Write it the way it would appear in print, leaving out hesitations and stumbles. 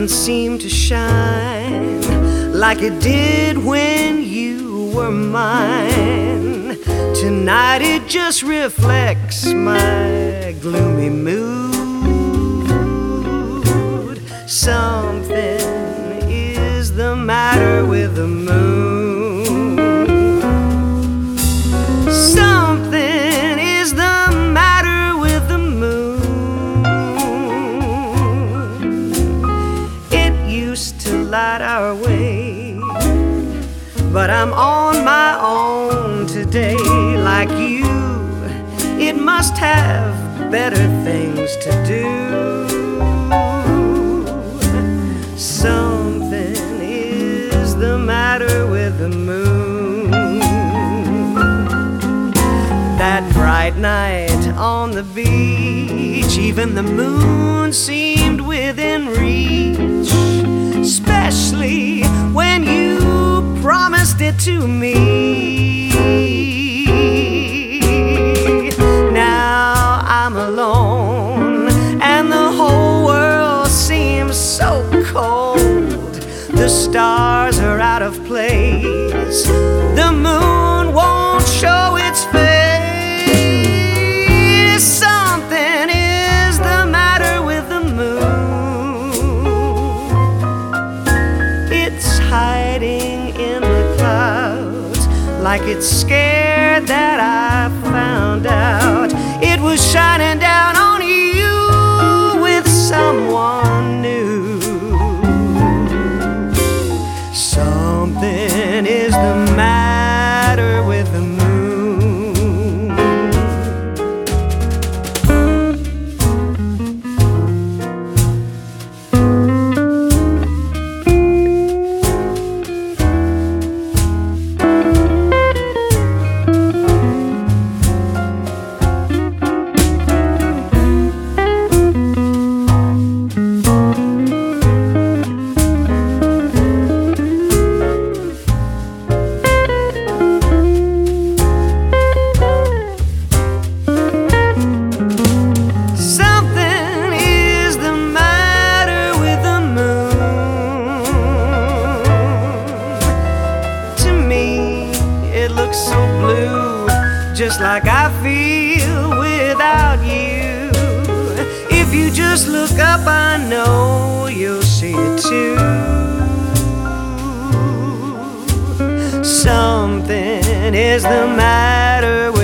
doesn't seem to shine like it did when you were mine. Tonight it just reflects my gloomy mood. Something is the matter with the moon. Something is the matter with the moon. It used to light our way, but I'm on my own today. Like you, it must have better things to do. Something is the matter with the moon. That bright night on the beach, even the moon seemed within reach, especially when you promised it to me. Now I'm alone and the whole world seems so cold. The stars are out of place, the moon won't show its face. Something is the matter with the moon. It's hiding in the clouds, like it's scared that I found out it was shining down on you with someone new. Something is the matter with the moon. So blue, just like I feel without you. If you just look up, I know you'll see it too. Something is the matter with